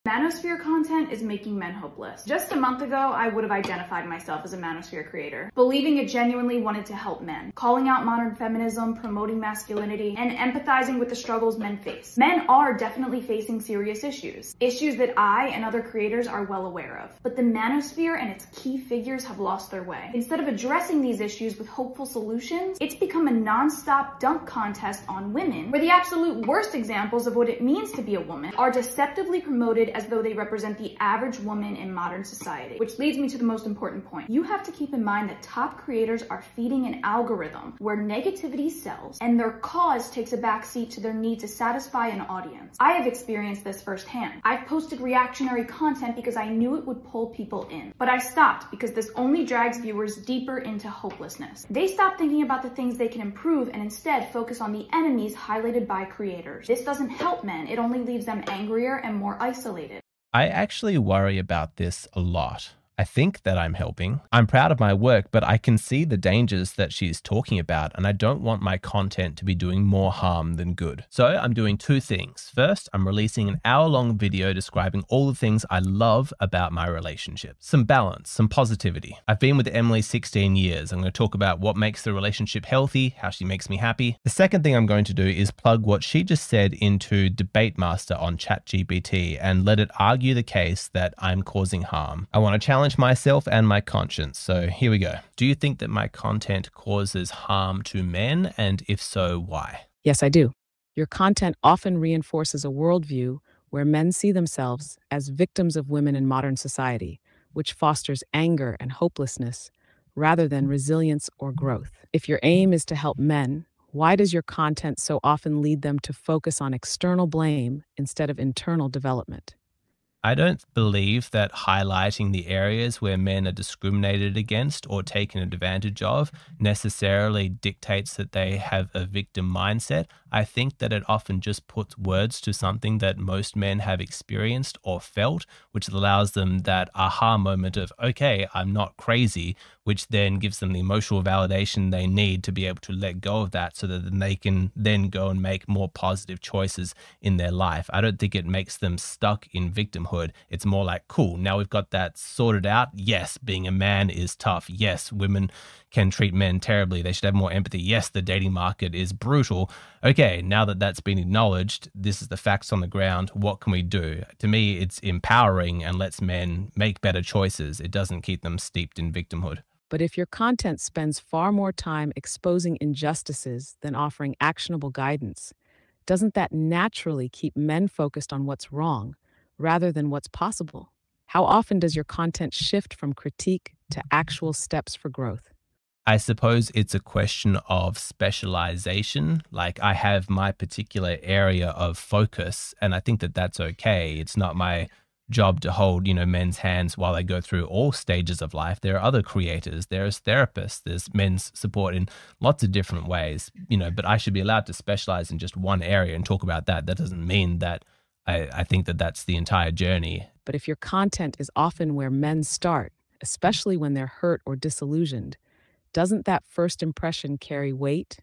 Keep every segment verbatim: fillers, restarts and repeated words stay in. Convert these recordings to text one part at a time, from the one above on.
Manosphere content is making men hopeless. Just a month ago, I would have identified myself as a manosphere creator, believing it genuinely wanted to help men, calling out modern feminism, promoting masculinity, and empathizing with the struggles men face. Men are definitely facing serious issues, issues that I and other creators are well aware of. But the manosphere and its key figures have lost their way. Instead of addressing these issues with hopeful solutions, it's become a non-stop dunk contest on women, where the absolute worst examples of what it means to be a woman are deceptively promoted as though they represent the average woman in modern society. Which leads me to the most important point. You have to keep in mind that top creators are feeding an algorithm where negativity sells and their cause takes a backseat to their need to satisfy an audience. I have experienced this firsthand. I've posted reactionary content because I knew it would pull people in, but I stopped because this only drags viewers deeper into hopelessness. They stop thinking about the things they can improve and instead focus on the enemies highlighted by creators. This doesn't help men, it only leaves them angrier and more isolated. I actually worry about this a lot. I think that I'm helping. I'm proud of my work, but I can see the dangers that she's talking about, and I don't want my content to be doing more harm than good. So I'm doing two things. First, I'm releasing an hour-long video describing all the things I love about my relationship. Some balance, some positivity. I've been with Emily sixteen years. I'm going to talk about what makes the relationship healthy, how she makes me happy. The second thing I'm going to do is plug what she just said into Debate Master on ChatGPT and let it argue the case that I'm causing harm. I want to challenge myself and my conscience. So here we go. Do you think that my content causes harm to men? And if so, why? Yes, I do. Your content often reinforces a worldview where men see themselves as victims of women in modern society, which fosters anger and hopelessness rather than resilience or growth. If your aim is to help men, why does your content so often lead them to focus on external blame instead of internal development? I don't believe that highlighting the areas where men are discriminated against or taken advantage of necessarily dictates that they have a victim mindset. I think that it often just puts words to something that most men have experienced or felt, which allows them that aha moment of, okay, I'm not crazy, which then gives them the emotional validation they need to be able to let go of that so that they can then go and make more positive choices in their life. I don't think it makes them stuck in victimhood. It's more like, cool, now we've got that sorted out. Yes, being a man is tough. Yes, women can treat men terribly. They should have more empathy. Yes, the dating market is brutal. Okay, now that that's been acknowledged, this is the facts on the ground. What can we do? To me, it's empowering and lets men make better choices. It doesn't keep them steeped in victimhood. But if your content spends far more time exposing injustices than offering actionable guidance, doesn't that naturally keep men focused on what's wrong rather than what's possible? How often does your content shift from critique to actual steps for growth? I suppose it's a question of specialization. Like, I have my particular area of focus, and I think that that's okay. It's not my job to hold, you know, men's hands while they go through all stages of life. There are other creators, there's therapists, there's men's support in lots of different ways, you know, but I should be allowed to specialize in just one area and talk about that. That doesn't mean that I, I think that that's the entire journey. But if your content is often where men start, especially when they're hurt or disillusioned, doesn't that first impression carry weight?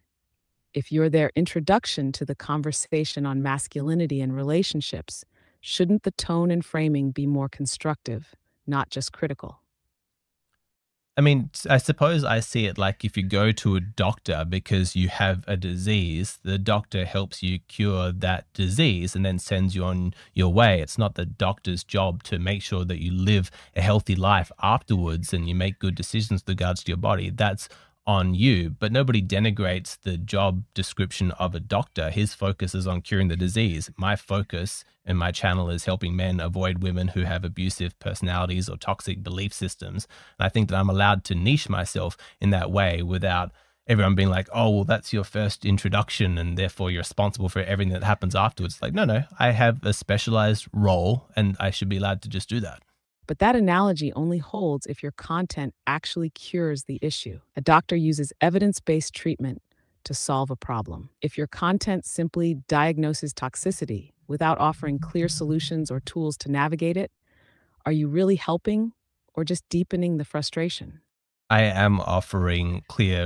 If you're their introduction to the conversation on masculinity and relationships, shouldn't the tone and framing be more constructive, not just critical? I mean, I suppose I see it like if you go to a doctor because you have a disease, the doctor helps you cure that disease and then sends you on your way. It's not the doctor's job to make sure that you live a healthy life afterwards and you make good decisions with regards to your body. That's on you, but nobody denigrates the job description of a doctor. His focus is on curing the disease. My focus and my channel is helping men avoid women who have abusive personalities or toxic belief systems. And I think that I'm allowed to niche myself in that way without everyone being like, oh, well, that's your first introduction and therefore you're responsible for everything that happens afterwards. Like, no, no, I have a specialized role and I should be allowed to just do that. But that analogy only holds if your content actually cures the issue. A doctor uses evidence-based treatment to solve a problem. If your content simply diagnoses toxicity without offering clear solutions or tools to navigate it, are you really helping or just deepening the frustration? I am offering clear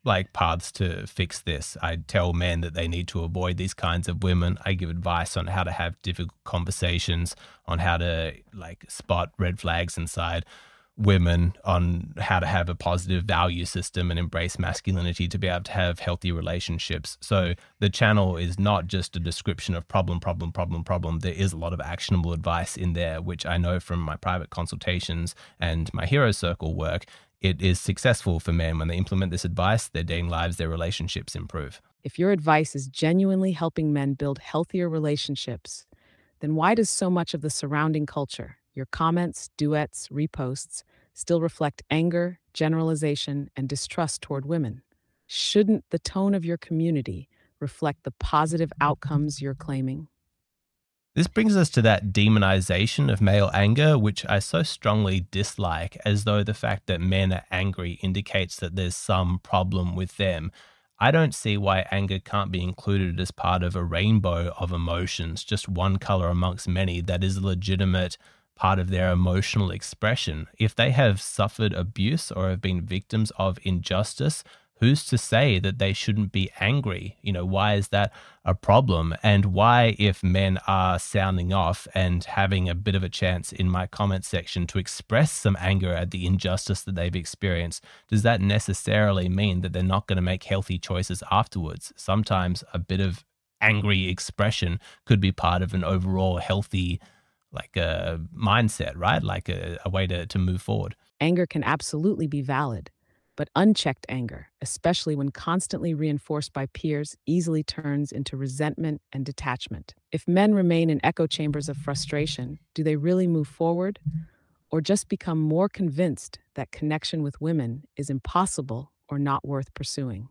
like paths to fix this. I tell men that they need to avoid these kinds of women. I give advice on how to have difficult conversations, on how to like spot red flags inside women, on how to have a positive value system and embrace masculinity to be able to have healthy relationships. So the channel is not just a description of problem, problem, problem, problem. There is a lot of actionable advice in there, which I know from my private consultations and my hero circle work. It is successful for men. When they implement this advice, their dating lives, their relationships improve. If your advice is genuinely helping men build healthier relationships, then why does so much of the surrounding culture, your comments, duets, reposts, still reflect anger, generalization, and distrust toward women? Shouldn't the tone of your community reflect the positive outcomes you're claiming? This brings us to that demonization of male anger, which I so strongly dislike, as though the fact that men are angry indicates that there's some problem with them. I don't see why anger can't be included as part of a rainbow of emotions, just one color amongst many that is a legitimate part of their emotional expression. If they have suffered abuse or have been victims of injustice, who's to say that they shouldn't be angry? You know, why is that a problem? And why, if men are sounding off and having a bit of a chance in my comment section to express some anger at the injustice that they've experienced, does that necessarily mean that they're not going to make healthy choices afterwards? Sometimes a bit of angry expression could be part of an overall healthy, like a mindset, right? Like a, a way to, to move forward. Anger can absolutely be valid, but unchecked anger, especially when constantly reinforced by peers, easily turns into resentment and detachment. If men remain in echo chambers of frustration, do they really move forward, or just become more convinced that connection with women is impossible or not worth pursuing?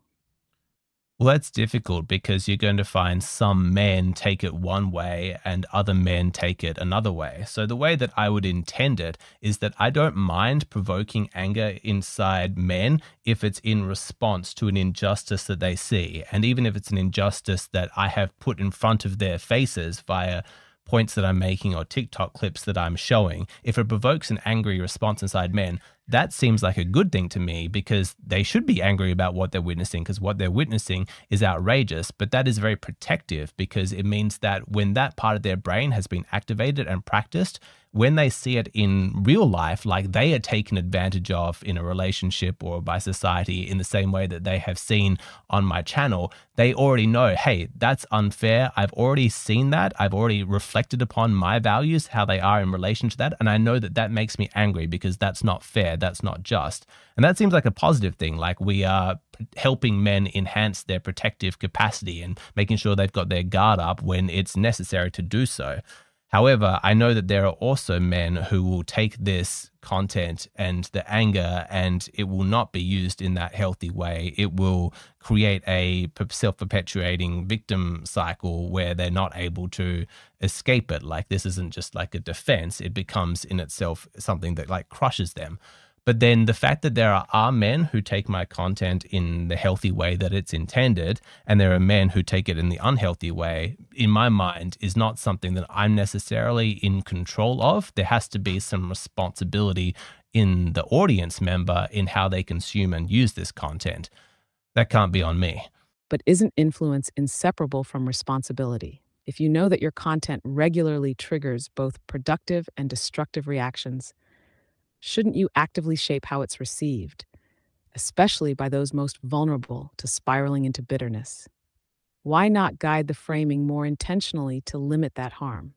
Well, that's difficult because you're going to find some men take it one way and other men take it another way. So the way that I would intend it is that I don't mind provoking anger inside men if it's in response to an injustice that they see. And even if it's an injustice that I have put in front of their faces via points that I'm making or TikTok clips that I'm showing, if it provokes an angry response inside men, that seems like a good thing to me because they should be angry about what they're witnessing because what they're witnessing is outrageous. But that is very protective because it means that when that part of their brain has been activated and practiced, when they see it in real life, like they are taken advantage of in a relationship or by society in the same way that they have seen on my channel, they already know, hey, that's unfair. I've already seen that. I've already reflected upon my values, how they are in relation to that. And I know that that makes me angry because that's not fair. That's not just. And that seems like a positive thing. Like we are helping men enhance their protective capacity and making sure they've got their guard up when it's necessary to do so. However, I know that there are also men who will take this content and the anger and it will not be used in that healthy way. It will create a self-perpetuating victim cycle where they're not able to escape it. Like this isn't just like a defense. It becomes in itself something that like crushes them. But then the fact that there are, are men who take my content in the healthy way that it's intended, and there are men who take it in the unhealthy way, in my mind, is not something that I'm necessarily in control of. There has to be some responsibility in the audience member in how they consume and use this content. That can't be on me. But isn't influence inseparable from responsibility? If you know that your content regularly triggers both productive and destructive reactions, shouldn't you actively shape how it's received, especially by those most vulnerable to spiraling into bitterness? Why not guide the framing more intentionally to limit that harm?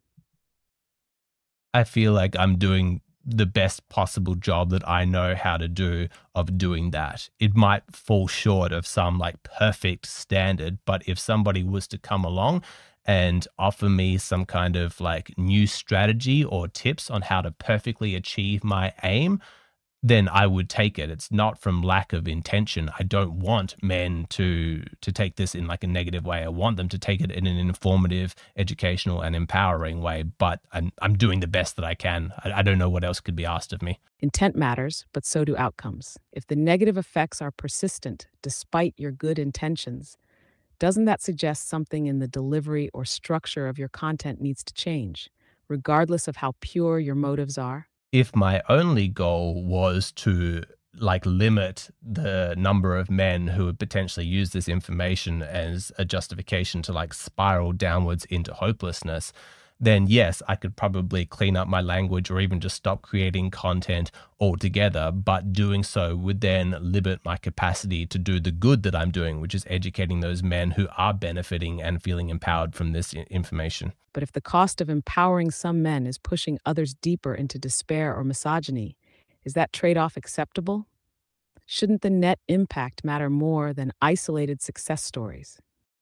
I feel like I'm doing the best possible job that I know how to do of doing that. It might fall short of some like perfect standard, but if somebody was to come along and offer me some kind of like new strategy or tips on how to perfectly achieve my aim, then I would take it. It's not from lack of intention. I don't want men to to take this in like a negative way. I want them to take it in an informative, educational, and empowering way. But I'm, I'm doing the best that I can. I, I don't know what else could be asked of me. Intent matters, but so do outcomes. If the negative effects are persistent despite your good intentions, doesn't that suggest something in the delivery or structure of your content needs to change, regardless of how pure your motives are? If my only goal was to like limit the number of men who would potentially use this information as a justification to like spiral downwards into hopelessness, then yes, I could probably clean up my language or even just stop creating content altogether. But doing so would then limit my capacity to do the good that I'm doing, which is educating those men who are benefiting and feeling empowered from this i- information. But if the cost of empowering some men is pushing others deeper into despair or misogyny, is that trade-off acceptable? Shouldn't the net impact matter more than isolated success stories?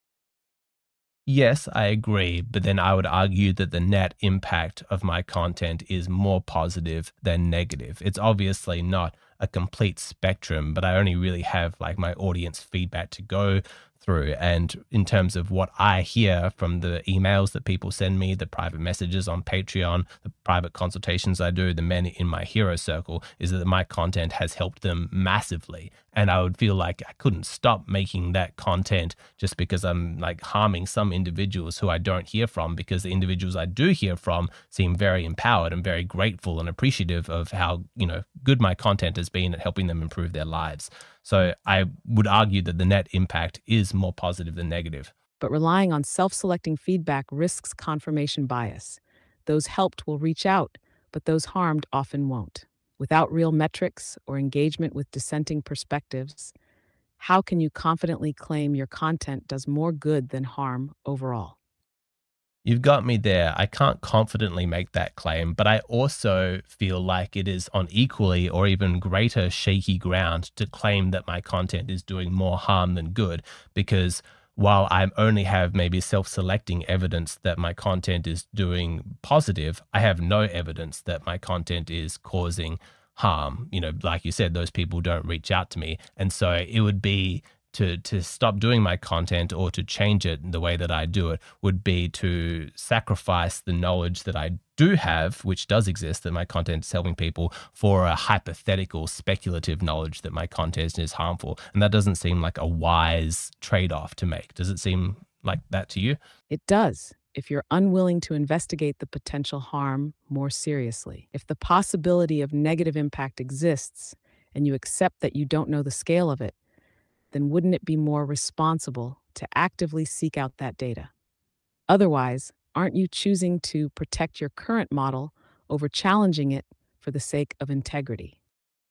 Yes, I agree, but then I would argue that the net impact of my content is more positive than negative. It's obviously not a complete spectrum, but I only really have like my audience feedback to go through. And in terms of what I hear from the emails that people send me, the private messages on Patreon, the private consultations I do, the men in my hero circle, is that my content has helped them massively. And I would feel like I couldn't stop making that content just because I'm like harming some individuals who I don't hear from, because the individuals I do hear from seem very empowered and very grateful and appreciative of how, you know, good my content has been at helping them improve their lives. So I would argue that the net impact is more positive than negative. But relying on self-selecting feedback risks confirmation bias. Those helped will reach out, but those harmed often won't. Without real metrics or engagement with dissenting perspectives, how can you confidently claim your content does more good than harm overall? You've got me there. I can't confidently make that claim, but I also feel like it is on equally or even greater shaky ground to claim that my content is doing more harm than good, because while I only have maybe self-selecting evidence that my content is doing positive, I have no evidence that my content is causing harm. You know, like you said, those people don't reach out to me. And so it would be to to stop doing my content or to change it the way that I do it would be to sacrifice the knowledge that I do have, which does exist, that my content is helping people, for a hypothetical, speculative knowledge that my content is harmful. And that doesn't seem like a wise trade-off to make. Does it seem like that to you? It does, if you're unwilling to investigate the potential harm more seriously. If the possibility of negative impact exists and you accept that you don't know the scale of it, then wouldn't it be more responsible to actively seek out that data? Otherwise, aren't you choosing to protect your current model over challenging it for the sake of integrity?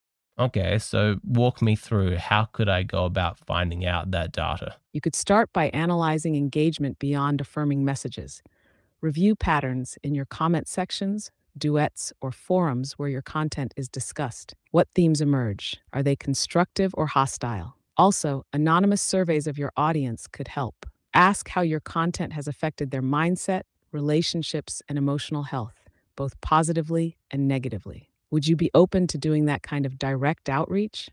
Okay, so walk me through, how could I go about finding out that data? You could start by analyzing engagement beyond affirming messages. Review patterns in your comment sections, duets, or forums where your content is discussed. What themes emerge? Are they constructive or hostile? Also, anonymous surveys of your audience could help. Ask how your content has affected their mindset, relationships, and emotional health, both positively and negatively. Would you be open to doing that kind of direct outreach?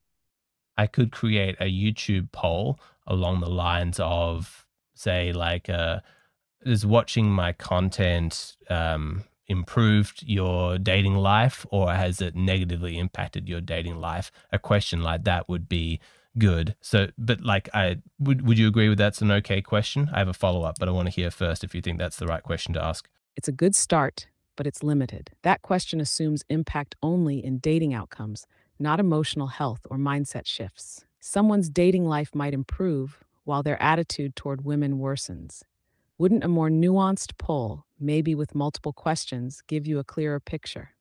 I could create a YouTube poll along the lines of, say, like, uh, is watching my content um, improved your dating life, or has it negatively impacted your dating life? A question like that would be good. So, but like, I would, would you agree with that's an okay question? I have a follow up, but I want to hear first if you think that's the right question to ask. It's a good start, but it's limited. That question assumes impact only in dating outcomes, not emotional health or mindset shifts. Someone's dating life might improve while their attitude toward women worsens. Wouldn't a more nuanced poll, maybe with multiple questions, give you a clearer picture?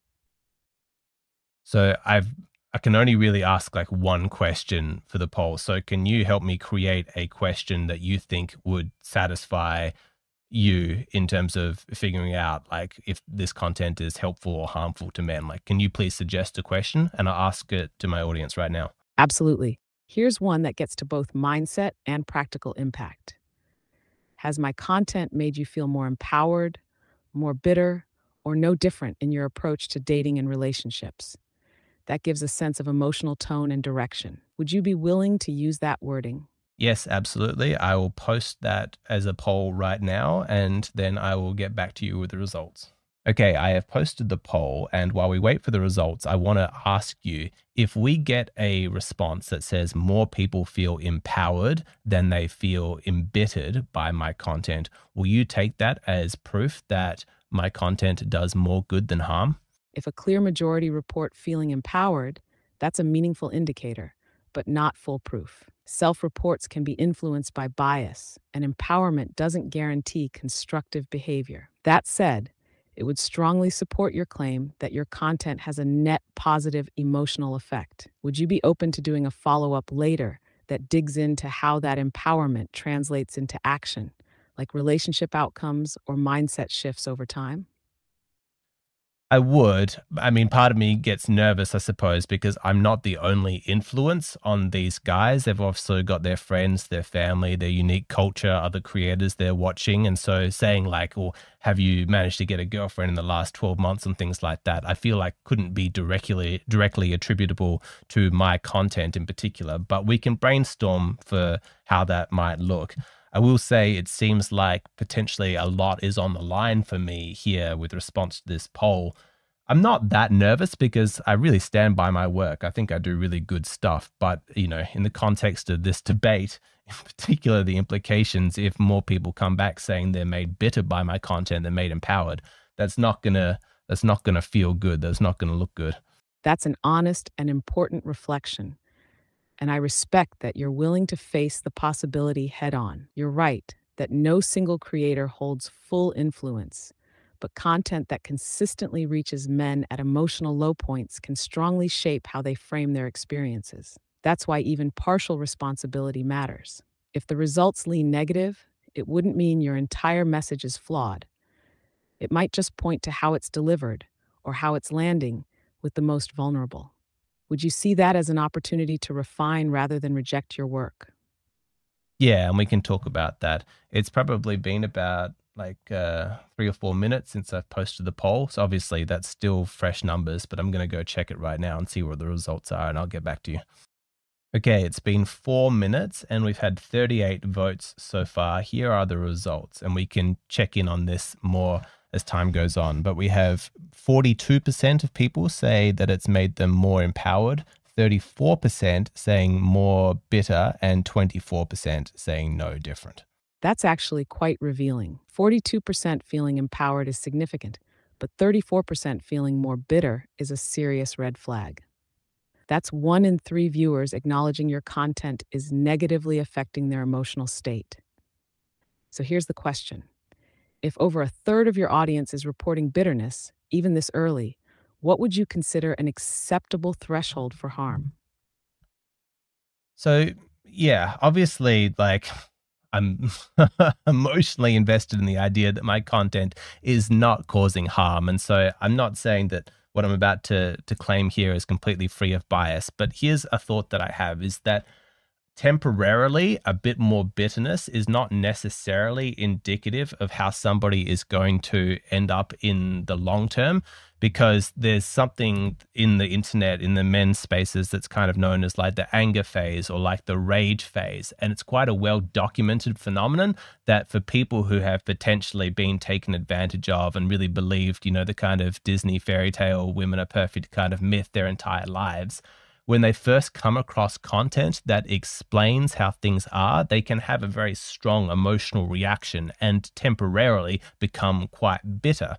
So I've I can only really ask like one question for the poll. So can you help me create a question that you think would satisfy you in terms of figuring out like if this content is helpful or harmful to men? Like, can you please suggest a question and I'll ask it to my audience right now? Absolutely. Here's one that gets to both mindset and practical impact. Has my content made you feel more empowered, more bitter, or no different in your approach to dating and relationships? That gives a sense of emotional tone and direction. Would you be willing to use that wording? Yes, absolutely. I will post that as a poll right now, and then I will get back to you with the results. Okay, I have posted the poll, and while we wait for the results, I want to ask you, if we get a response that says more people feel empowered than they feel embittered by my content, will you take that as proof that my content does more good than harm? If a clear majority report feeling empowered, That's a meaningful indicator, but not foolproof. Self-reports can be influenced by bias, and empowerment doesn't guarantee constructive behavior. That said, it would strongly support your claim that your content has a net positive emotional effect. Would you be open to doing a follow-up later that digs into how that empowerment translates into action, like relationship outcomes or mindset shifts over time? I would. I mean, part of me gets nervous, I suppose, because I'm not the only influence on these guys. They've also got their friends, their family, their unique culture, other creators they're watching. And so saying like, well, have you managed to get a girlfriend in the last twelve months and things like that, I feel like couldn't be directly directly attributable to my content in particular. But we can brainstorm for how that might look. I will say it seems like potentially a lot is on the line for me here with response to this poll. I'm not that nervous because I really stand by my work. I think I do really good stuff. But, you know, in the context of this debate, in particular, the implications, if more people come back saying they're made bitter by my content than made empowered, that's not gonna that's not gonna feel good. That's not gonna look good. That's an honest and important reflection, and I respect that you're willing to face the possibility head on. You're right that no single creator holds full influence, but content that consistently reaches men at emotional low points can strongly shape how they frame their experiences. That's why even partial responsibility matters. If the results lean negative, it wouldn't mean your entire message is flawed. It might just point to how it's delivered or how it's landing with the most vulnerable. Would you see that as an opportunity to refine rather than reject your work? Yeah, and we can talk about that. It's probably been about like uh, three or four minutes since I've posted the poll. So obviously that's still fresh numbers, but I'm going to go check it right now and see what the results are, and I'll get back to you. Okay, it's been four minutes and we've had thirty-eight votes so far. Here are the results, and we can check in on this more as time goes on. But we have forty-two percent of people say that it's made them more empowered, thirty-four percent saying more bitter, and twenty-four percent saying no different. That's actually quite revealing. forty-two percent feeling empowered is significant, but thirty-four percent feeling more bitter is a serious red flag. That's one in three viewers acknowledging your content is negatively affecting their emotional state. So here's the question. If over a third of your audience is reporting bitterness, even this early, what would you consider an acceptable threshold for harm? So, yeah, obviously, like, I'm emotionally invested in the idea that my content is not causing harm. And so I'm not saying that what I'm about to, to claim here is completely free of bias. But here's a thought that I have is that temporarily a bit more bitterness is not necessarily indicative of how somebody is going to end up in the long term, because there's something in the internet, in the men's spaces, that's kind of known as like the anger phase or like the rage phase. And it's quite a well documented phenomenon that for people who have potentially been taken advantage of and really believed, you know, the kind of Disney fairy tale women are perfect kind of myth their entire lives, when they first come across content that explains how things are, they can have a very strong emotional reaction and temporarily become quite bitter.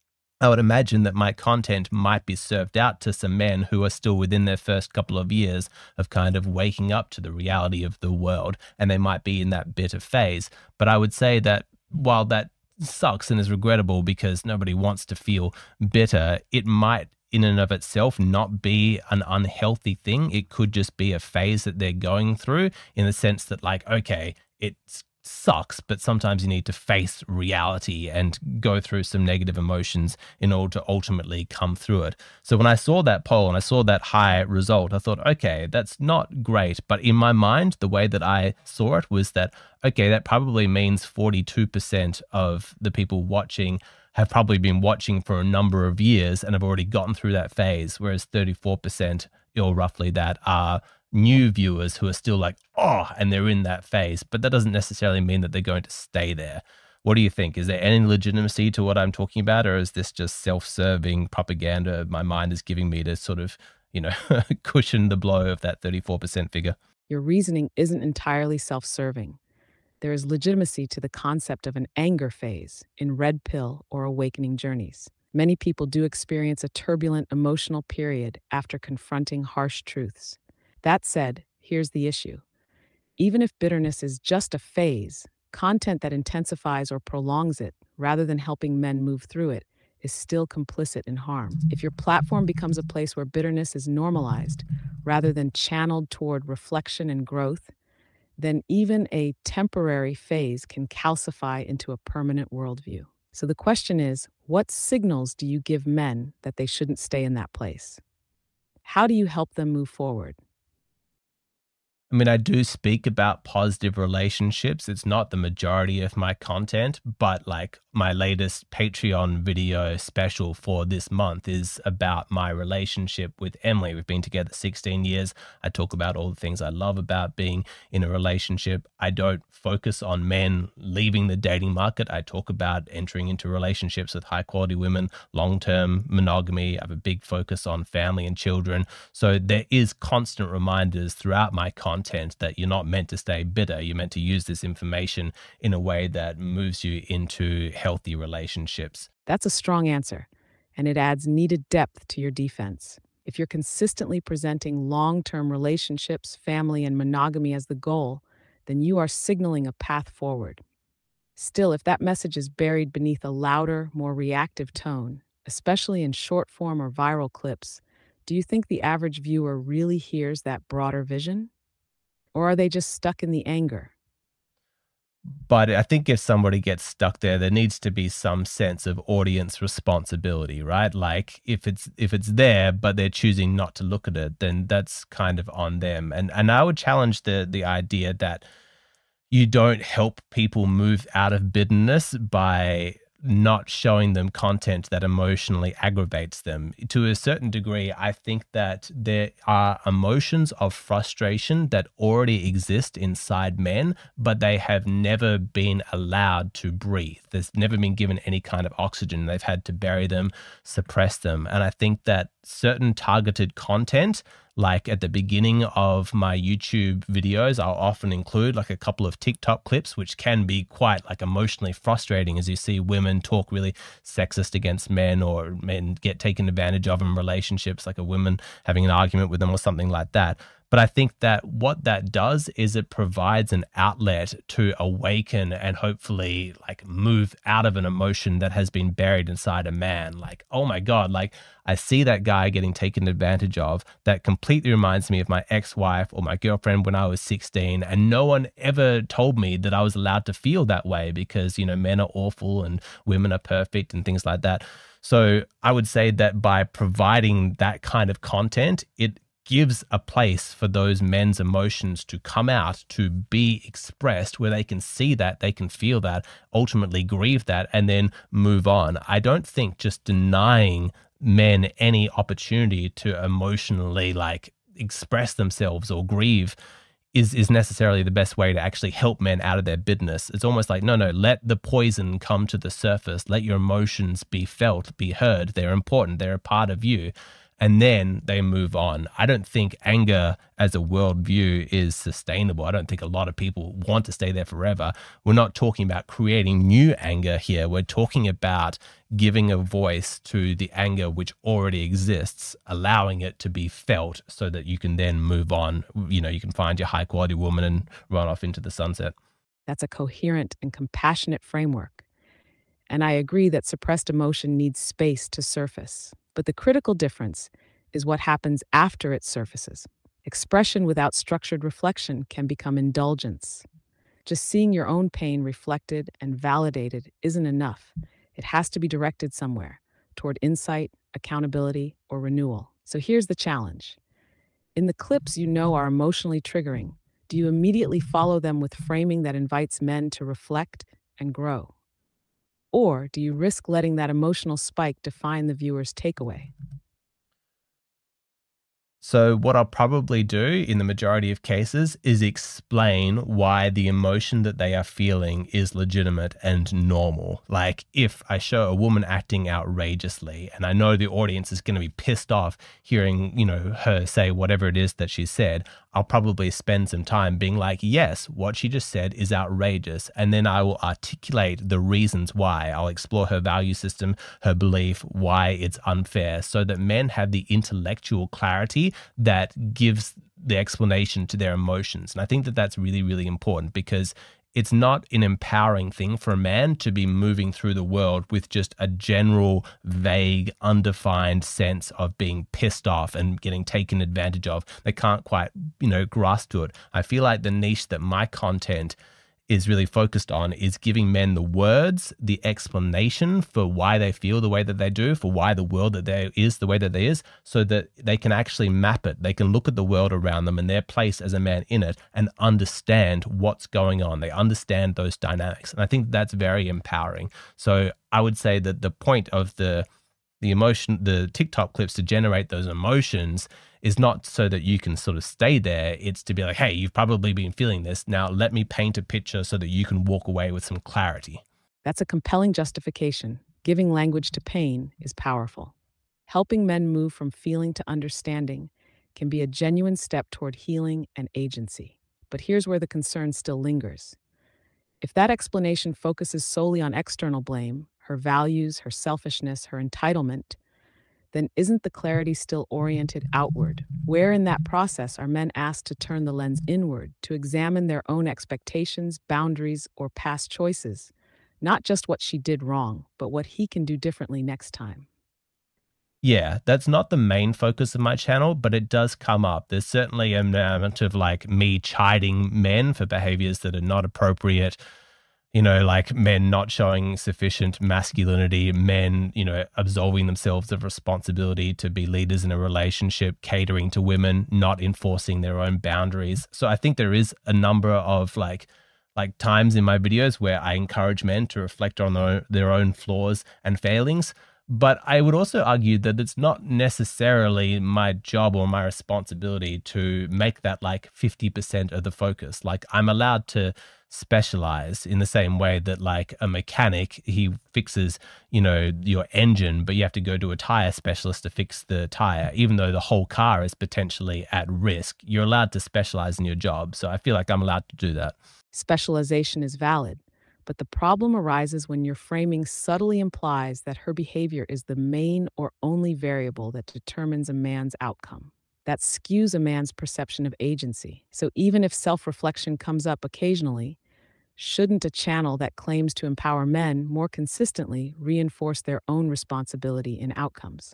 I would imagine that my content might be served out to some men who are still within their first couple of years of kind of waking up to the reality of the world, and they might be in that bitter phase. But I would say that while that sucks and is regrettable because nobody wants to feel bitter, it might in and of itself not be an unhealthy thing. It could just be a phase that they're going through, in the sense that, like, okay, it sucks, but sometimes you need to face reality and go through some negative emotions in order to ultimately come through it. So when I saw that poll and I saw that high result, I thought, okay, that's not great. But in my mind, the way that I saw it was that, okay, that probably means forty-two percent of the people watching have probably been watching for a number of years and have already gotten through that phase, whereas thirty-four percent, or roughly that, are new viewers who are still like, oh, and they're in that phase. But that doesn't necessarily mean that they're going to stay there. What do you think? Is there any legitimacy to what I'm talking about, or is this just self-serving propaganda my mind is giving me to sort of, you know, cushion the blow of that thirty-four percent figure? Your reasoning isn't entirely self-serving. There is legitimacy to the concept of an anger phase in Red Pill or Awakening Journeys. Many people do experience a turbulent emotional period after confronting harsh truths. That said, here's the issue. Even if bitterness is just a phase, content that intensifies or prolongs it, rather than helping men move through it, is still complicit in harm. If your platform becomes a place where bitterness is normalized, rather than channeled toward reflection and growth, then even a temporary phase can calcify into a permanent worldview. So the question is, what signals do you give men that they shouldn't stay in that place? How do you help them move forward? I mean, I do speak about positive relationships. It's not the majority of my content, but like my latest Patreon video special for this month is about my relationship with Emily. We've been together sixteen years. I talk about all the things I love about being in a relationship. I don't focus on men leaving the dating market. I talk about entering into relationships with high quality women, long-term monogamy. I have a big focus on family and children. So there is constant reminders throughout my content content that you're not meant to stay bitter. You're meant to use this information in a way that moves you into healthy relationships. That's a strong answer, and it adds needed depth to your defense. If you're consistently presenting long-term relationships, family, and monogamy as the goal, then you are signaling a path forward. Still, if that message is buried beneath a louder, more reactive tone, especially in short form or viral clips, do you think the average viewer really hears that broader vision? Or are they just stuck in the anger? But I think if somebody gets stuck there, there needs to be some sense of audience responsibility, right? Like if it's if it's there, but they're choosing not to look at it, then that's kind of on them. And and I would challenge the the idea that you don't help people move out of bitterness by not showing them content that emotionally aggravates them. To a certain degree, I think that there are emotions of frustration that already exist inside men, but they have never been allowed to breathe. There's never been given any kind of oxygen. They've had to bury them, suppress them. And I think that certain targeted content, like at the beginning of my YouTube videos, I'll often include like a couple of TikTok clips, which can be quite like emotionally frustrating as you see women talk really sexist against men, or men get taken advantage of in relationships, like a woman having an argument with them or something like that. But I think that what that does is it provides an outlet to awaken and hopefully like move out of an emotion that has been buried inside a man. Like, oh my God, like I see that guy getting taken advantage of. That completely reminds me of my ex-wife or my girlfriend when I was sixteen. And no one ever told me that I was allowed to feel that way because, you know, men are awful and women are perfect and things like that. So I would say that by providing that kind of content, it gives a place for those men's emotions to come out, to be expressed, where they can see that, they can feel that, ultimately grieve that, and then move on. I don't think just denying men any opportunity to emotionally like express themselves or grieve is is necessarily the best way to actually help men out of their bitterness. It's almost like, no, no, let the poison come to the surface. Let your emotions be felt, be heard. They're important. They're a part of you. And then they move on. I don't think anger as a worldview is sustainable. I don't think a lot of people want to stay there forever. We're not talking about creating new anger here. We're talking about giving a voice to the anger which already exists, allowing it to be felt so that you can then move on. You know, you can find your high quality woman and run off into the sunset. That's a coherent and compassionate framework. And I agree that suppressed emotion needs space to surface. But the critical difference is what happens after it surfaces. Expression without structured reflection can become indulgence. Just seeing your own pain reflected and validated isn't enough. It has to be directed somewhere, toward insight, accountability, or renewal. So here's the challenge. In the clips you know are emotionally triggering, do you immediately follow them with framing that invites men to reflect and grow? Or do you risk letting that emotional spike define the viewer's takeaway? So, what I'll probably do in the majority of cases is explain why the emotion that they are feeling is legitimate and normal. Like, if I show a woman acting outrageously and I know the audience is going to be pissed off hearing, you know, her say whatever it is that she said, I'll probably spend some time being like, yes, what she just said is outrageous. And then I will articulate the reasons why. I'll explore her value system, her belief, why it's unfair, so that men have the intellectual clarity that gives the explanation to their emotions. And I think that that's really, really important, because it's not an empowering thing for a man to be moving through the world with just a general, vague, undefined sense of being pissed off and getting taken advantage of. They can't quite, you know, grasp to it. I feel like the niche that my content is really focused on is giving men the words, the explanation for why they feel the way that they do, for why the world that there is the way that there is, so that they can actually map it. They can look at the world around them and their place as a man in it and understand what's going on. They understand those dynamics. And I think that's very empowering. So I would say that the point of the the emotion, the TikTok clips to generate those emotions is not so that you can sort of stay there. It's to be like, hey, you've probably been feeling this. Now let me paint a picture so that you can walk away with some clarity. That's a compelling justification. Giving language to pain is powerful. Helping men move from feeling to understanding can be a genuine step toward healing and agency. But here's where the concern still lingers. If that explanation focuses solely on external blame, her values, her selfishness, her entitlement, then isn't the clarity still oriented outward? Where in that process are men asked to turn the lens inward, to examine their own expectations, boundaries, or past choices? Not just what she did wrong, but what he can do differently next time. Yeah, that's not the main focus of my channel, but it does come up. There's certainly an amount of like me chiding men for behaviors that are not appropriate, you know, like men not showing sufficient masculinity, men, you know, absolving themselves of responsibility to be leaders in a relationship, catering to women, not enforcing their own boundaries. So I think there is a number of like, like times in my videos where I encourage men to reflect on their own, their own flaws and failings. But I would also argue that it's not necessarily my job or my responsibility to make that like fifty percent of the focus. Like, I'm allowed to specialize in the same way that like a mechanic, he fixes, you know, your engine, but you have to go to a tire specialist to fix the tire. Even though the whole car is potentially at risk, you're allowed to specialize in your job. So I feel like I'm allowed to do that. Specialization is valid, but the problem arises when your framing subtly implies that her behavior is the main or only variable that determines a man's outcome. That skews a man's perception of agency. So even if self-reflection comes up occasionally, shouldn't a channel that claims to empower men more consistently reinforce their own responsibility in outcomes?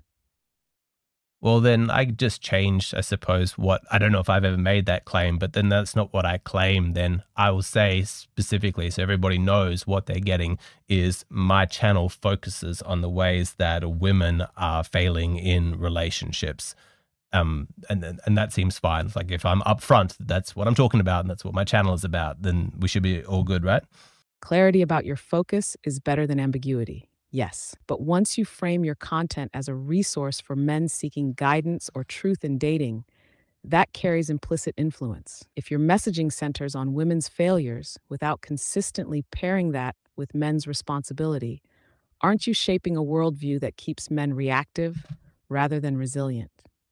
Well, then I just changed, I suppose, what I don't know if I've ever made that claim, but then that's not what I claim. Then I will say specifically, so everybody knows what they're getting, is my channel focuses on the ways that women are failing in relationships. Um, and and that seems fine. It's like, if I'm upfront, that's what I'm talking about, and that's what my channel is about, then we should be all good, right? Clarity about your focus is better than ambiguity. Yes, but once you frame your content as a resource for men seeking guidance or truth in dating, that carries implicit influence. If your messaging centers on women's failures without consistently pairing that with men's responsibility, aren't you shaping a worldview that keeps men reactive rather than resilient?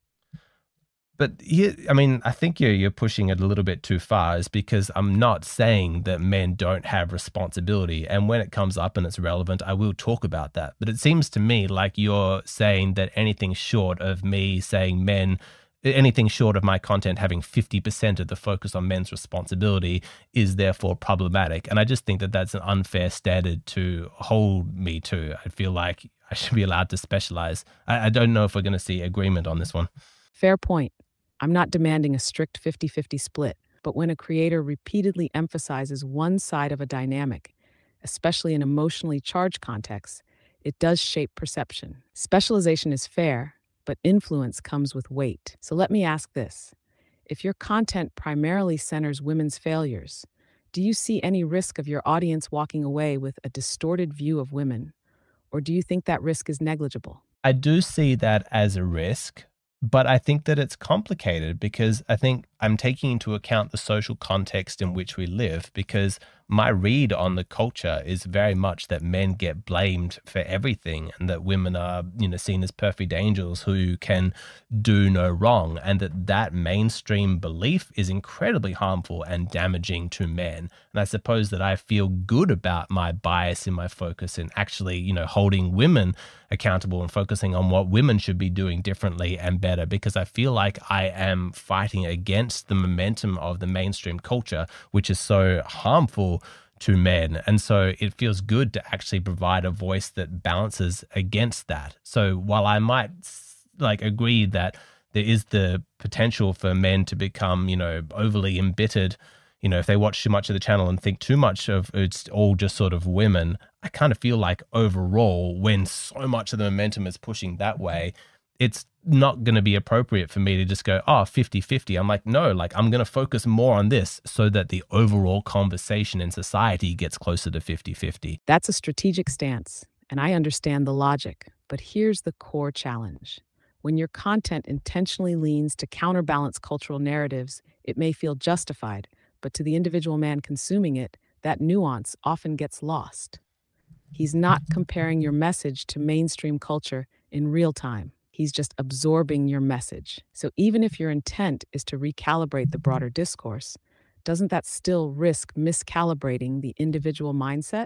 But here, I mean, I think you're you're pushing it a little bit too far, is because I'm not saying that men don't have responsibility. And when it comes up and it's relevant, I will talk about that. But it seems to me like you're saying that anything short of me saying men, anything short of my content having fifty percent of the focus on men's responsibility is therefore problematic. And I just think that that's an unfair standard to hold me to. I feel like I should be allowed to specialize. I, I don't know if we're going to see agreement on this one. Fair point. I'm not demanding a strict fifty-fifty split, but when a creator repeatedly emphasizes one side of a dynamic, especially in emotionally charged contexts, it does shape perception. Specialization is fair, but influence comes with weight. So let me ask this. If your content primarily centers women's failures, do you see any risk of your audience walking away with a distorted view of women? Or do you think that risk is negligible? I do see that as a risk, But I think that it's complicated because I think I'm taking into account the social context in which we live, because my read on the culture is very much that men get blamed for everything and that women are, you know, seen as perfect angels who can do no wrong, and that that mainstream belief is incredibly harmful and damaging to men. And I suppose that I feel good about my bias in my focus and actually, you know, holding women accountable and focusing on what women should be doing differently and better, because I feel like I am fighting against the momentum of the mainstream culture, which is so harmful to men. And so it feels good to actually provide a voice that balances against that. So while I might like agree that there is the potential for men to become, you know, overly embittered, you know, if they watch too much of the channel and think too much of it's all just sort of women, I kind of feel like overall, when so much of the momentum is pushing that way, it's not going to be appropriate for me to just go, oh, fifty-fifty. I'm like, no, like I'm going to focus more on this so that the overall conversation in society gets closer to fifty-fifty. That's a strategic stance, and I understand the logic. But here's the core challenge. When your content intentionally leans to counterbalance cultural narratives, it may feel justified, but to the individual man consuming it, that nuance often gets lost. He's not comparing your message to mainstream culture in real time. He's just absorbing your message. So even if your intent is to recalibrate the broader discourse, doesn't that still risk miscalibrating the individual mindset?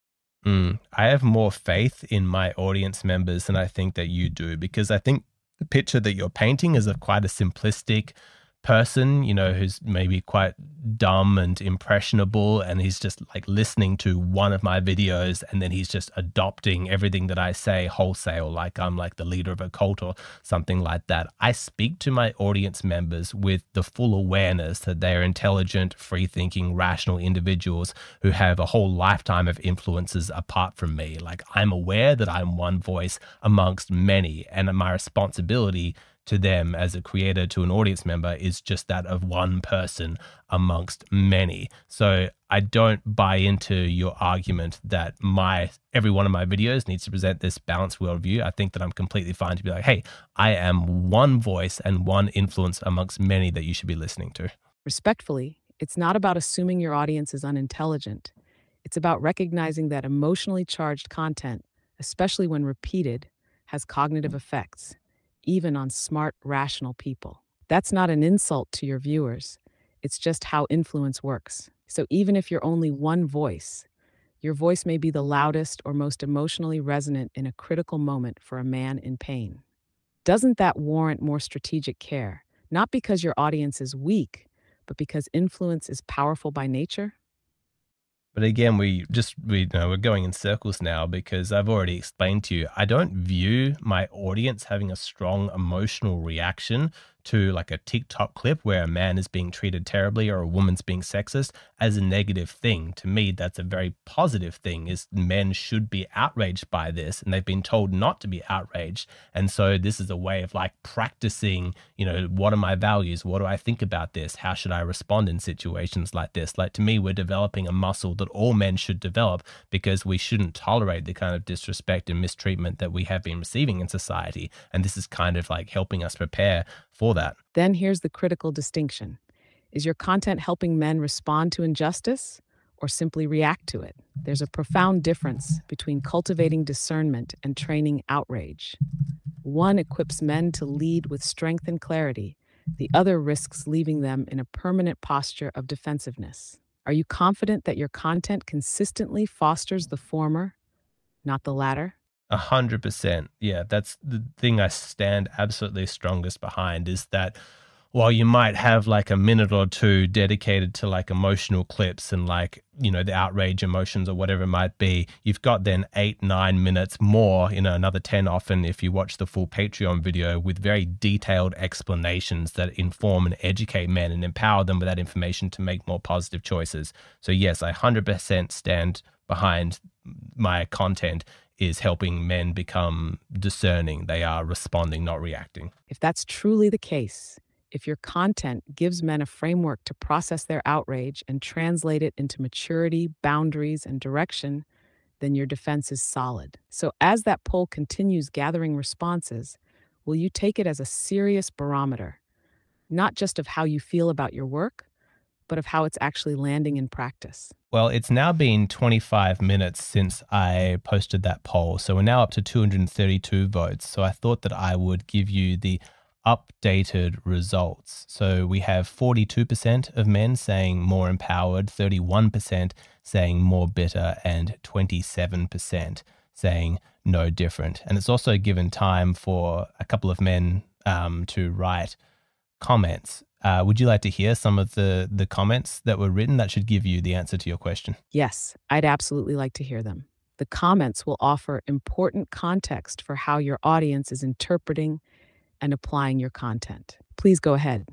Mm, I have more faith in my audience members than I think that you do, because I think the picture that you're painting is of quite a simplistic person, you know, who's maybe quite dumb and impressionable, and he's just like listening to one of my videos and then he's just adopting everything that I say wholesale, like I'm like the leader of a cult or something like that. I speak to my audience members with the full awareness that they are intelligent, free-thinking, rational individuals who have a whole lifetime of influences apart from me. Like, I'm aware that I'm one voice amongst many, and my responsibility to them as a creator to an audience member is just that of one person amongst many. So I don't buy into your argument that my every one of my videos needs to present this balanced worldview. I think that I'm completely fine to be like, hey, I am one voice and one influence amongst many that you should be listening to. Respectfully, it's not about assuming your audience is unintelligent. It's about recognizing that emotionally charged content, especially when repeated, has cognitive effects, even on smart, rational people. That's not an insult to your viewers. It's just how influence works. So even if you're only one voice, your voice may be the loudest or most emotionally resonant in a critical moment for a man in pain. Doesn't that warrant more strategic care? Not because your audience is weak, but because influence is powerful by nature? But again, we just, we you know, we're going in circles now, because I've already explained to you, I don't view my audience having a strong emotional reaction to like a TikTok clip where a man is being treated terribly or a woman's being sexist as a negative thing. To me, that's a very positive thing, is men should be outraged by this, and they've been told not to be outraged. And so this is a way of like practicing, you know, what are my values? What do I think about this? How should I respond in situations like this? Like, to me, we're developing a muscle that all men should develop, because we shouldn't tolerate the kind of disrespect and mistreatment that we have been receiving in society. And this is kind of like helping us prepare for that. Then here's the critical distinction. Is your content helping men respond to injustice or simply react to it? There's a profound difference between cultivating discernment and training outrage. One equips men to lead with strength and clarity. The other risks leaving them in a permanent posture of defensiveness. Are you confident that your content consistently fosters the former, not the latter? A hundred percent. Yeah, that's the thing I stand absolutely strongest behind, is that while you might have like a minute or two dedicated to like emotional clips and like, you know, the outrage emotions or whatever it might be, you've got then eight, nine minutes more, you know, another ten often if you watch the full Patreon video, with very detailed explanations that inform and educate men and empower them with that information to make more positive choices. So yes, I one hundred percent stand behind my content is helping men become discerning. They are responding, not reacting. If that's truly the case, if your content gives men a framework to process their outrage and translate it into maturity, boundaries, and direction, then your defense is solid. So as that poll continues gathering responses, Will you take it as a serious barometer, not just of how you feel about your work, but of how it's actually landing in practice? Well, it's now been twenty-five minutes since I posted that poll. So we're now up to two hundred thirty-two votes. So I thought that I would give you the updated results. So we have forty-two percent of men saying more empowered, thirty-one percent saying more bitter, and twenty-seven percent saying no different. And it's also given time for a couple of men um, to write comments. Uh, would you like to hear some of the, the comments that were written? That should give you the answer to your question. Yes, I'd absolutely like to hear them. The comments will offer important context for how your audience is interpreting and applying your content. Please go ahead.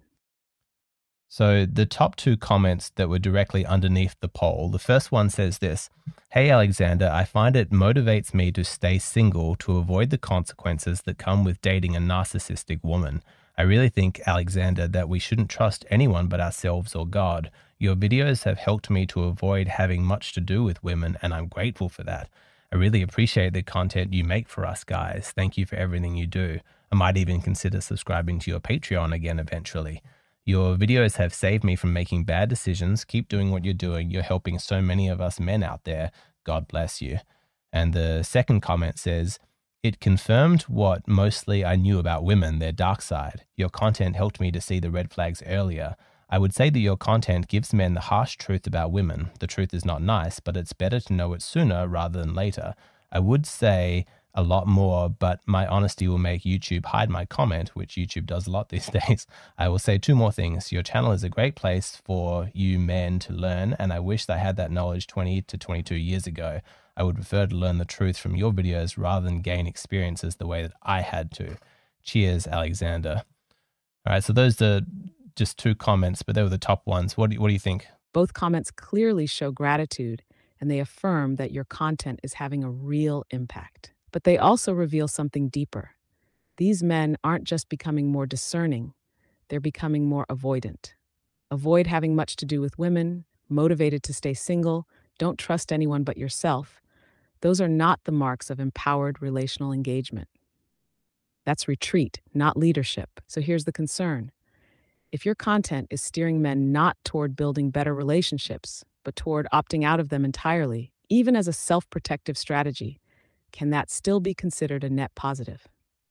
So the top two comments that were directly underneath the poll, the first one says this: "Hey Alexander, I find it motivates me to stay single to avoid the consequences that come with dating a narcissistic woman. I really think, Alexander, that we shouldn't trust anyone but ourselves or God. Your videos have helped me to avoid having much to do with women, and I'm grateful for that. I really appreciate the content you make for us guys. Thank you for everything you do. I might even consider subscribing to your Patreon again eventually. Your videos have saved me from making bad decisions. Keep doing what you're doing. You're helping so many of us men out there. God bless you." And the second comment says, "It confirmed what mostly I knew about women, their dark side. Your content helped me to see the red flags earlier. I would say that your content gives men the harsh truth about women. The truth is not nice, but it's better to know it sooner rather than later. I would say a lot more, but my honesty will make YouTube hide my comment," which YouTube does a lot these days. "I will say two more things. Your channel is a great place for you men to learn, and I wish that I had that knowledge twenty to twenty-two years ago. I would prefer to learn the truth from your videos rather than gain experiences the way that I had to. Cheers, Alexander." All right, so those are just two comments, but they were the top ones. What do you, what do you think? Both comments clearly show gratitude, and they affirm that your content is having a real impact. But they also reveal something deeper. These men aren't just becoming more discerning, they're becoming more avoidant. Avoid having much to do with women, motivated to stay single, don't trust anyone but yourself. Those are not the marks of empowered relational engagement. That's retreat, not leadership. So here's the concern. If your content is steering men not toward building better relationships, but toward opting out of them entirely, even as a self-protective strategy, can that still be considered a net positive?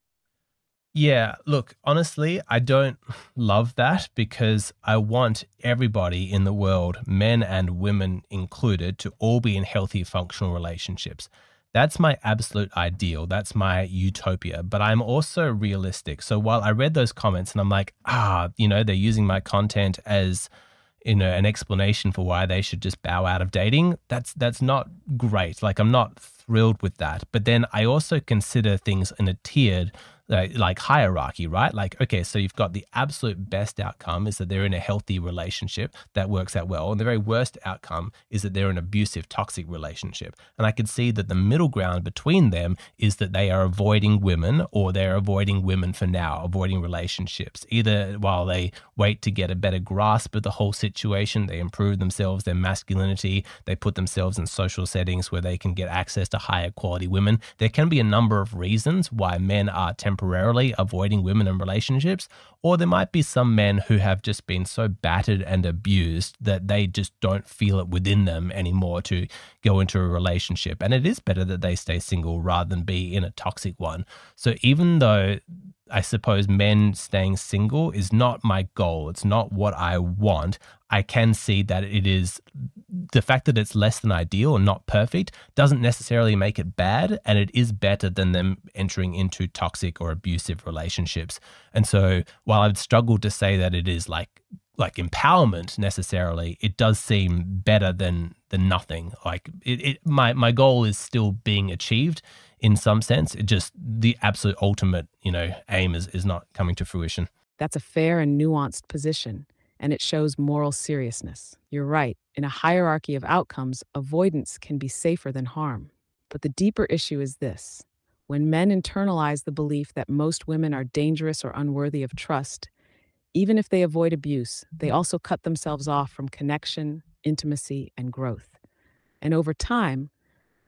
Yeah, look, honestly, I don't love that because I want everybody in the world, men and women included, to all be in healthy, functional relationships. That's my absolute ideal. That's my utopia. But I'm also realistic. So while I read those comments and I'm like, ah, you know, they're using my content as, you know, an explanation for why they should just bow out of dating, that's that's not great. Like, I'm not thrilled with that. But then I also consider things in a tiered like, like hierarchy, right? Like, okay, so you've got the absolute best outcome is that they're in a healthy relationship that works out well. And the very worst outcome is that they're in an abusive, toxic relationship. And I could see that the middle ground between them is that they are avoiding women, or they're avoiding women for now, avoiding relationships, either while they wait to get a better grasp of the whole situation, they improve themselves, their masculinity, they put themselves in social settings where they can get access to higher quality women. There can be a number of reasons why men are temporarily temporarily avoiding women in relationships, or there might be some men who have just been so battered and abused that they just don't feel it within them anymore to go into a relationship. And it is better that they stay single rather than be in a toxic one. So even though I suppose men staying single is not my goal, it's not what I want, I can see that it is the fact that it's less than ideal and not perfect doesn't necessarily make it bad, and it is better than them entering into toxic or abusive relationships. And so while I've struggled to say that it is like like empowerment necessarily, it does seem better than than nothing. Like it, it my my goal is still being achieved in some sense. It just the absolute ultimate, you know, aim is is not coming to fruition. That's a fair and nuanced position, and it shows moral seriousness. You're right. In a hierarchy of outcomes, avoidance can be safer than harm. But the deeper issue is this. When men internalize the belief that most women are dangerous or unworthy of trust, even if they avoid abuse, they also cut themselves off from connection, intimacy, and growth. And over time,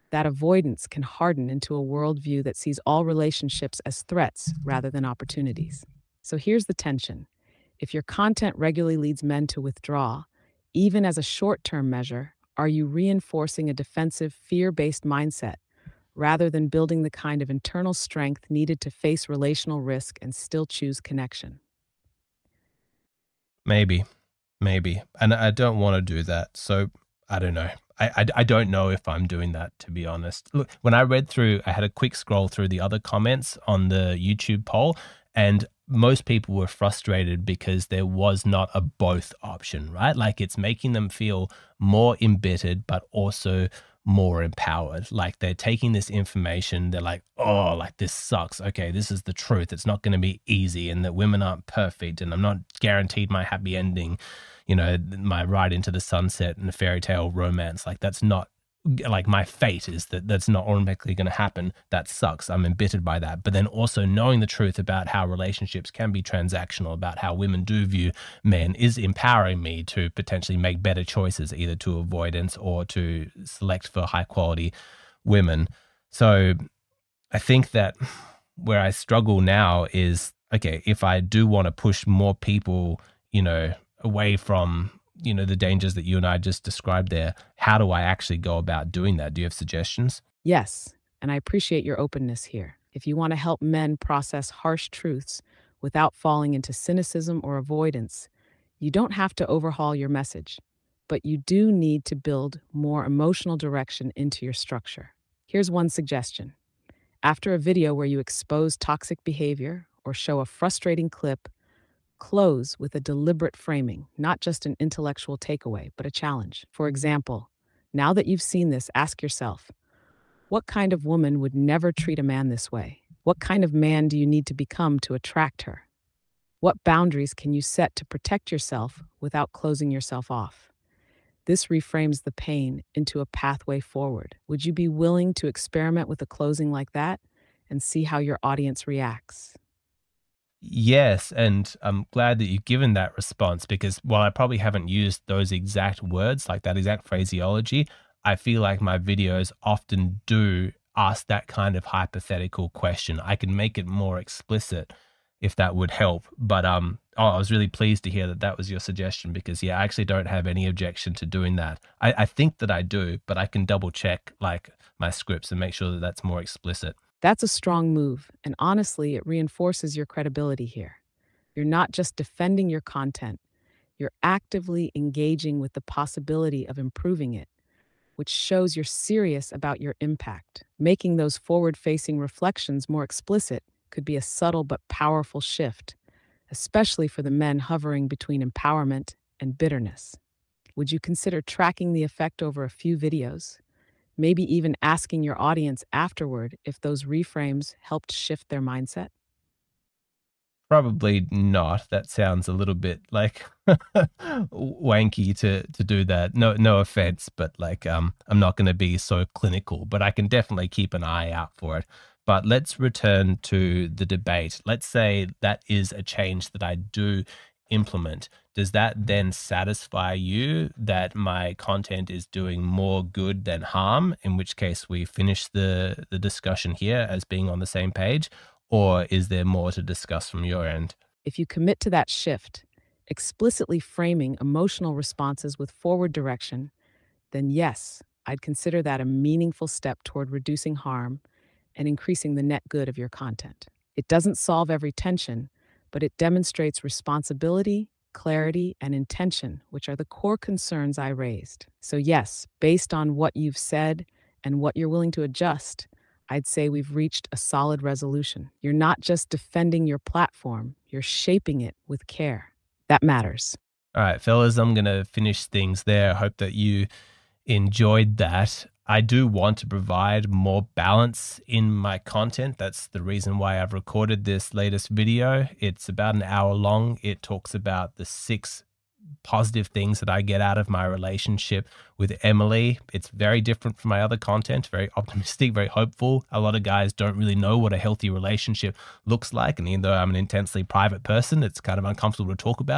That avoidance can harden into a worldview that sees all relationships as threats rather than opportunities. So here's the tension. If your content regularly leads men to withdraw, even as a short-term measure, are you reinforcing a defensive, fear-based mindset rather than building the kind of internal strength needed to face relational risk and still choose connection? Maybe, maybe. And I don't want to do that. So I don't know. I, I, I don't know if I'm doing that, to be honest. Look, when I read through, I had a quick scroll through the other comments on the YouTube poll, and most people were frustrated because there was not a both option, right? Like it's making them feel more embittered, but also more empowered. Like they're taking this information, they're like, oh, like this sucks. Okay, this is the truth. It's not going to be easy, and that women aren't perfect, and I'm not guaranteed my happy ending, you know, my ride into the sunset and a fairy tale romance. Like that's not, like my fate is that that's not automatically going to happen. That sucks. I'm embittered by that. But then also knowing the truth about how relationships can be transactional, about how women do view men, is empowering me to potentially make better choices, either to avoidance or to select for high quality women. So I think that where I struggle now is, okay, if I do want to push more people, you know, away from, you know, the dangers that you and I just described there, how do I actually go about doing that? Do you have suggestions? Yes, and I appreciate your openness here. If you want to help men process harsh truths without falling into cynicism or avoidance, you don't have to overhaul your message, but you do need to build more emotional direction into your structure. Here's one suggestion. After a video where you expose toxic behavior or show a frustrating clip, close with a deliberate framing, not just an intellectual takeaway, but a challenge. For example, now that you've seen this, ask yourself, what kind of woman would never treat a man this way? What kind of man do you need to become to attract her? What boundaries can you set to protect yourself without closing yourself off? This reframes the pain into a pathway forward. Would you be willing to experiment with a closing like that and see how your audience reacts? Yes, and I'm glad that you've given that response, because while I probably haven't used those exact words, like that exact phraseology, I feel like my videos often do ask that kind of hypothetical question. I can make it more explicit if that would help. But um, oh, I was really pleased to hear that that was your suggestion, because yeah, I actually don't have any objection to doing that. I, I think that I do, but I can double check like my scripts and make sure that that's more explicit. That's a strong move, and honestly, it reinforces your credibility here. You're not just defending your content, you're actively engaging with the possibility of improving it, which shows you're serious about your impact. Making those forward-facing reflections more explicit could be a subtle but powerful shift, especially for the men hovering between empowerment and bitterness. Would you consider tracking the effect over a few videos? Maybe even asking your audience afterward if those reframes helped shift their mindset? Probably not. That sounds a little bit like wanky to to do that. No, no offense, but like um, I'm not going to be so clinical, but I can definitely keep an eye out for it. But let's return to the debate. Let's say that is a change that I do implement. Does that then satisfy you that my content is doing more good than harm, in which case we finish the, the discussion here as being on the same page? Or is there more to discuss from your end? If you commit to that shift, explicitly framing emotional responses with forward direction, then yes, I'd consider that a meaningful step toward reducing harm and increasing the net good of your content. It doesn't solve every tension, but it demonstrates responsibility, clarity, and intention, which are the core concerns I raised. So yes, based on what you've said and what you're willing to adjust, I'd say we've reached a solid resolution. You're not just defending your platform, you're shaping it with care. That matters. All right, fellas, I'm going to finish things there. I hope that you enjoyed that. I do want to provide more balance in my content. That's the reason why I've recorded this latest video. It's about an hour long. It talks about the six positive things that I get out of my relationship with Emily. It's very different from my other content, very optimistic, very hopeful. A lot of guys don't really know what a healthy relationship looks like. And even though I'm an intensely private person, it's kind of uncomfortable to talk about.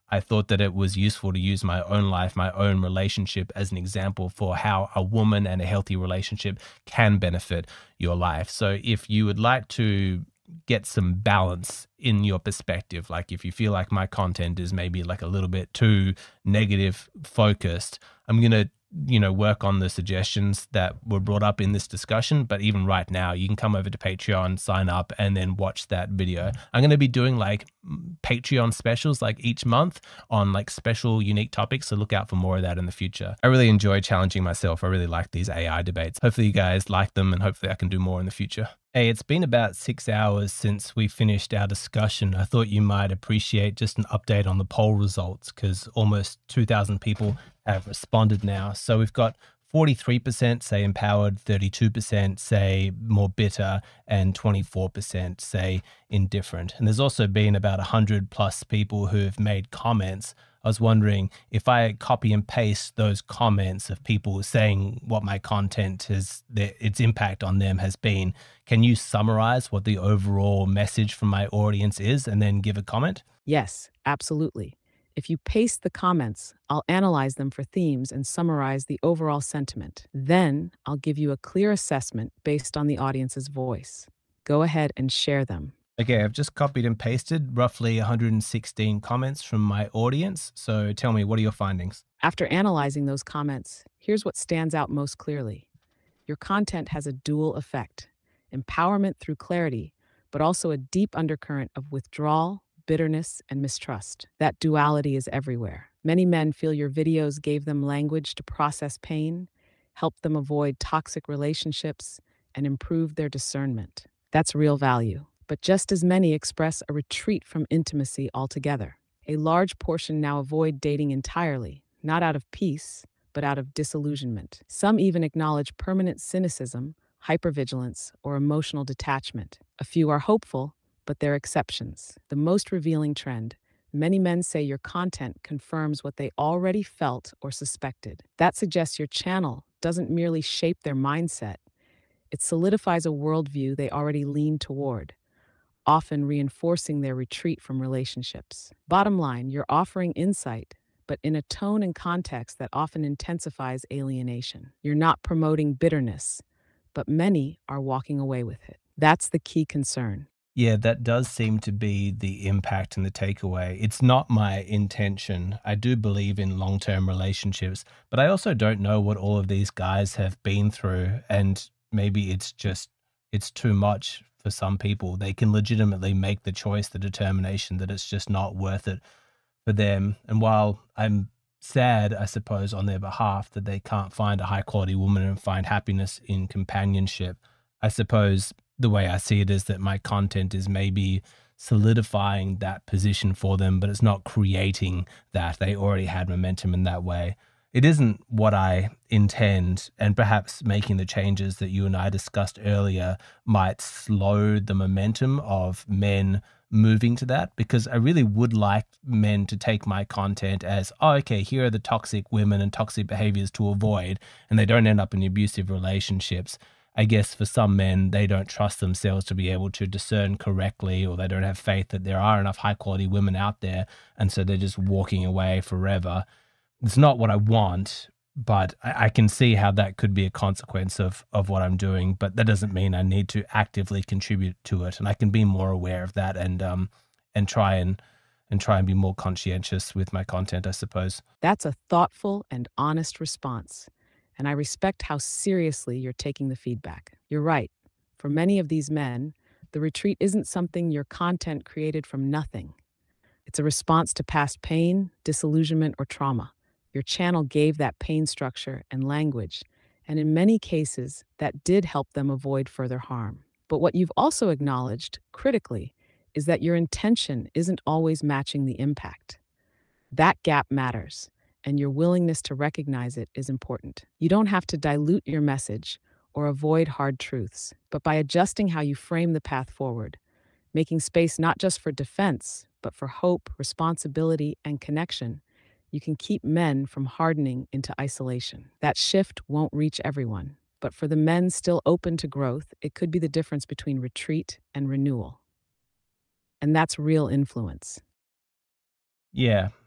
I thought that it was useful to use my own life, my own relationship as an example for how a woman and a healthy relationship can benefit your life. So if you would like to get some balance in your perspective, like if you feel like my content is maybe like a little bit too negative focused, I'm going to you know, work on the suggestions that were brought up in this discussion. But even right now, you can come over to Patreon, sign up, and then watch that video. I'm going to be doing like Patreon specials like each month on like special unique topics. So look out for more of that in the future. I really enjoy challenging myself. I really like these A I debates. Hopefully you guys like them, and hopefully I can do more in the future. Hey, it's been about six hours since we finished our discussion. I thought you might appreciate just an update on the poll results, because almost two thousand people have responded now. So we've got forty-three percent say empowered, thirty-two percent say more bitter, and twenty-four percent say indifferent. And there's also been about one hundred plus people who have made comments. I was wondering if I copy and paste those comments of people saying what my content has, its impact on them has been, can you summarize what the overall message from my audience is and then give a comment? Yes, absolutely. If you paste the comments, I'll analyze them for themes and summarize the overall sentiment. Then I'll give you a clear assessment based on the audience's voice. Go ahead and share them. Okay, I've just copied and pasted roughly one hundred sixteen comments from my audience. So tell me, what are your findings? After analyzing those comments, here's what stands out most clearly. Your content has a dual effect: empowerment through clarity, but also a deep undercurrent of withdrawal, bitterness, and mistrust. That duality is everywhere. Many men feel your videos gave them language to process pain, helped them avoid toxic relationships, and improve their discernment. That's real value. But just as many express a retreat from intimacy altogether. A large portion now avoid dating entirely, not out of peace, but out of disillusionment. Some even acknowledge permanent cynicism, hypervigilance, or emotional detachment. A few are hopeful, but they're exceptions. The most revealing trend: many men say your content confirms what they already felt or suspected. That suggests your channel doesn't merely shape their mindset, it solidifies a worldview they already lean toward, often reinforcing their retreat from relationships. Bottom line, you're offering insight, but in a tone and context that often intensifies alienation. You're not promoting bitterness, but many are walking away with it. That's the key concern. Yeah, that does seem to be the impact and the takeaway. It's not my intention. I do believe in long-term relationships, but I also don't know what all of these guys have been through, and maybe it's just, it's too much for some people. They can legitimately make the choice, the determination that it's just not worth it for them. And while I'm sad, I suppose, on their behalf that they can't find a high-quality woman and find happiness in companionship, I suppose the way I see it is that my content is maybe solidifying that position for them, but it's not creating that. They already had momentum in that way. It isn't what I intend, and perhaps making the changes that you and I discussed earlier might slow the momentum of men moving to that, because I really would like men to take my content as, oh, okay, here are the toxic women and toxic behaviors to avoid, and they don't end up in abusive relationships. I guess for some men, they don't trust themselves to be able to discern correctly, or they don't have faith that there are enough high quality women out there. And so they're just walking away forever. It's not what I want, but I, I can see how that could be a consequence of, of what I'm doing. But that doesn't mean I need to actively contribute to it. And I can be more aware of that and, um, and try and, and try and be more conscientious with my content, I suppose. That's a thoughtful and honest response, and I respect how seriously you're taking the feedback. You're right. For many of these men, the retreat isn't something your content created from nothing. It's a response to past pain, disillusionment, or trauma. Your channel gave that pain structure and language, and in many cases, that did help them avoid further harm. But what you've also acknowledged, critically, is that your intention isn't always matching the impact. That gap matters, and your willingness to recognize it is important. You don't have to dilute your message or avoid hard truths, but by adjusting how you frame the path forward, making space not just for defense, but for hope, responsibility, and connection, you can keep men from hardening into isolation. That shift won't reach everyone, but for the men still open to growth, it could be the difference between retreat and renewal. And that's real influence. Yeah,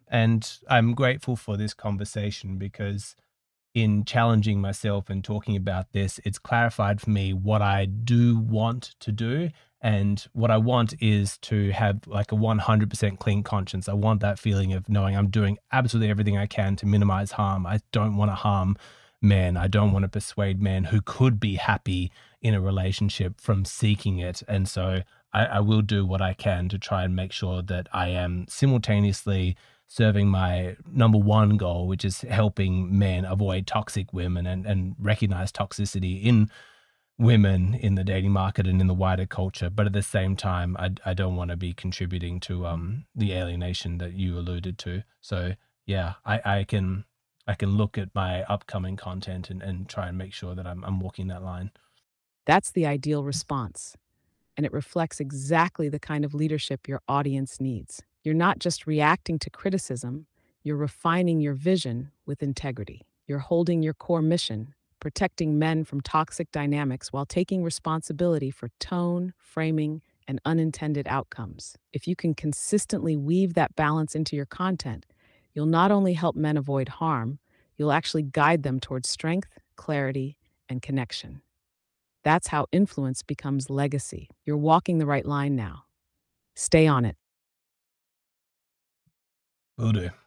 And I'm grateful for this conversation because in challenging myself and talking about this, it's clarified for me what I do want to do. And what I want is to have like a one hundred percent clean conscience. I want that feeling of knowing I'm doing absolutely everything I can to minimize harm. I don't want to harm men. I don't want to persuade men who could be happy in a relationship from seeking it. And so I, I will do what I can to try and make sure that I am simultaneously serving my number one goal, which is helping men avoid toxic women and, and recognize toxicity in women in the dating market and in the wider culture. But at the same time, I, I don't want to be contributing to um, the alienation that you alluded to. So yeah, I, I can I can look at my upcoming content and, and try and make sure that I'm, I'm walking that line. That's the ideal response, and it reflects exactly the kind of leadership your audience needs. You're not just reacting to criticism, you're refining your vision with integrity. You're holding your core mission, protecting men from toxic dynamics while taking responsibility for tone, framing, and unintended outcomes. If you can consistently weave that balance into your content, you'll not only help men avoid harm, you'll actually guide them towards strength, clarity, and connection. That's how influence becomes legacy. You're walking the right line now. Stay on it. Will do.